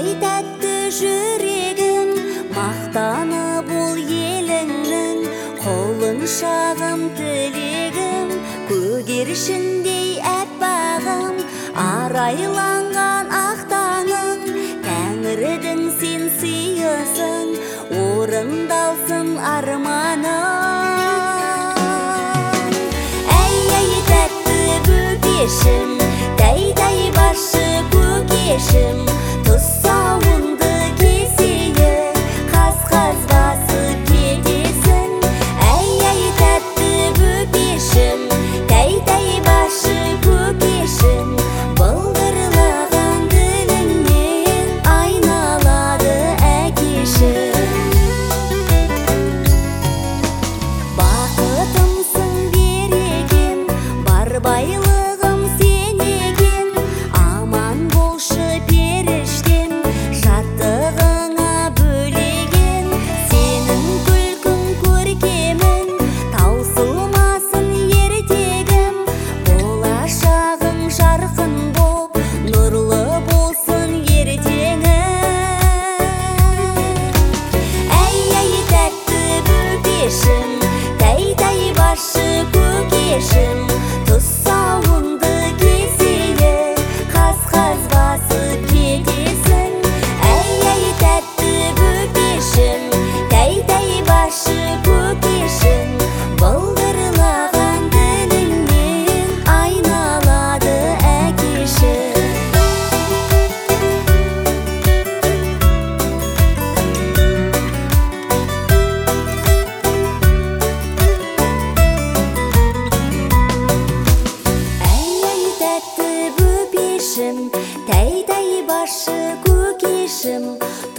Ай тәтті жүрегім, мақтаны бұл еліңнің, қолын шағым тілегім, көгершіндей әппағым, арайланған ақтаның, тәңірдің сен сыйысың, орындалсын арманың. Әй тәтті бөпешім, тәй башы көкешім, тұсауыңды кесейі, қаз басып кетесің. Әй тәтті бөпешім, тәй башы көкешім, былдырлаған тіліңнен айналады әкешім. Бақытымсың берекем, бар байлығым сен екен, аман болшы періштем, жаттығыңа бөлеген. Сенің күлкің көркемін, таусылмасын ертегім, болашағың жарқын боп, нұрлы болсын ертеңің. Әй тәтті бөпешім, тәй башы көкешім, тұсауыңды кесейі, қаз басып кетесің. Әй тәтті бөпешім, тәй башы көкешім, былдырлаған тіліңнен айналады әкешім. Әй тәтті бөпешім, тәй башы көкешім,